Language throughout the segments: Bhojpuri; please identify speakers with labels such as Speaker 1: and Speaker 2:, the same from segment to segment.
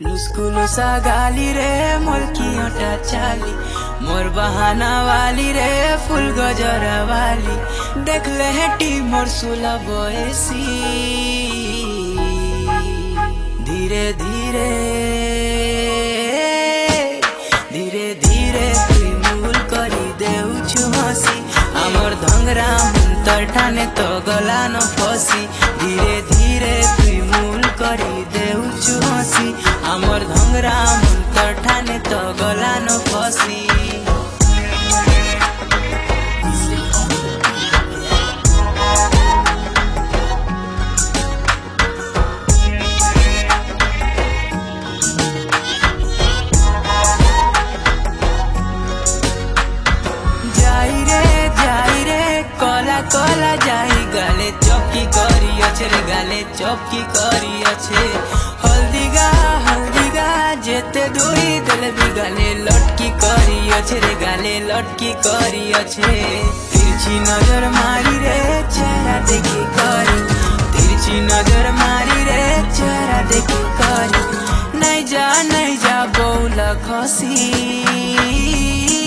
Speaker 1: लुस्कुलुसा गाली रे मोर की अटा चाली मोर बहाना वाली रे फुल गजरा वाली देख ले हेटी मोर सुला बयसी धीरे धीरे धीरे धीरे तुई मूल करी देउछु हसी आमर धंगरा मुंतर ठाने तो गला न फसी धीरे धीरे तुई मूल करी देउछु हसी आमर धंगरा मुंतर ठाने तो गला न फसी कला जाई गाले चौकी करी अच्छे रे गाले चौकी करी अच्छे हल्दी गा जेते दोई दिल भी गाले लटकी करी अच्छे रे गाले लटकी करी अच्छे तिरछी नजर मारी रे चेहरा देखी करी तिरछी नजर मारी रे चेहरा देखी करी नहीं जा बौला खसी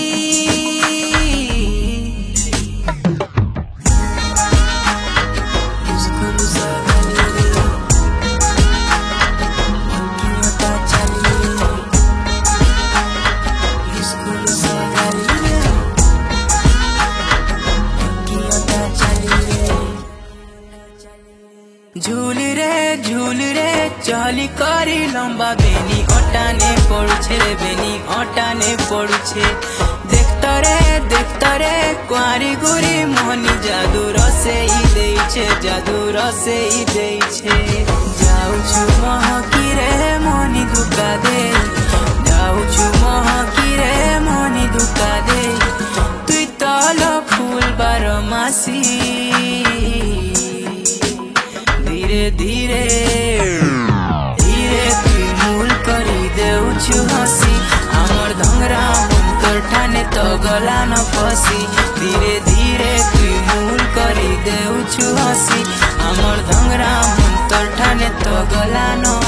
Speaker 1: झूल रे चली करी लंबा बेनी अटाने पड़ुछे रे बेनी अटाने पड़ुछे देखता रे कुआरी गुरी मोहनी जादू रसे ही देइछे जाउछु महकी रे मोहनी धोखा दे जाउछु महकी रे मोहनी धोखा दे तुई तलो फूल बारमासी धीरे धीरे तुई मूल करी देउछु हसी आमर धंगरा मुंतर ठाने तो गला न फसी धीरे धीरे तुई मूल करी देउछु हसी आमर धंगरा मुंतर ठाने तो गला न